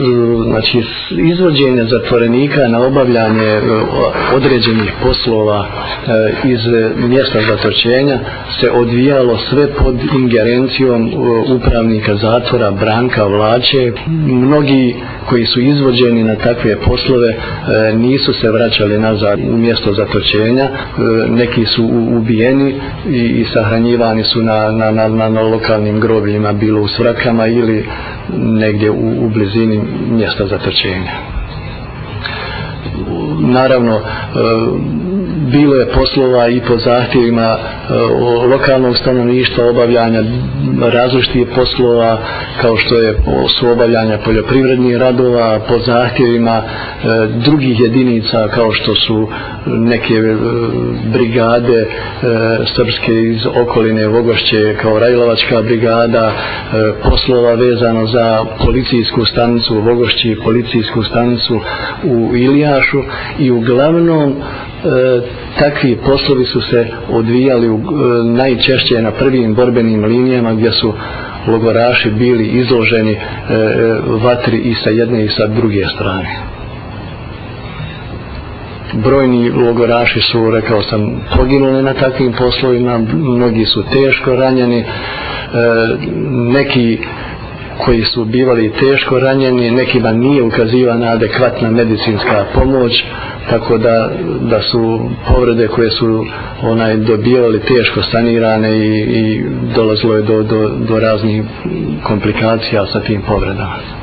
znači izvođenja zatvorenika na obavljanje određenih poslova iz mjesta zatočenja se odvijalo sve pod ingerencijom upravnika zatvora Branka Vlače. Mnogi koji su izvođeni na takve poslove nisu se vraćali nazad u mjesto zatočenja, neki su ubijeni i sahranjivani su na lokalnim grobljima, bilo u Svrakama ili negdje u blizini mjesta zatočenja. Naravno, bilo je poslova i po zahtjevima lokalnog stanovništva, obavljanja različitih poslova kao što su obavljanja poljoprivrednih radova, po zahtjevima drugih jedinica kao što su neke brigade srpske iz okoline Vogošće kao Rajlovačka brigada, poslova vezano za policijsku stanicu u Vogošći, policijsku stanicu u Ilijašu i uglavnom takvi poslovi su se odvijali najčešće na prvim borbenim linijama gdje su logoraši bili izloženi vatri i sa jedne i sa druge strane. Brojni logoraši su, rekao sam, poginuli na takvim poslovima, mnogi su teško ranjeni, neki koji su bivali teško ranjeni, nekima nije ukazivana adekvatna medicinska pomoć, tako da su povrede koje su dobivali teško sanirane i dolazilo je do raznih komplikacija sa tim povredama.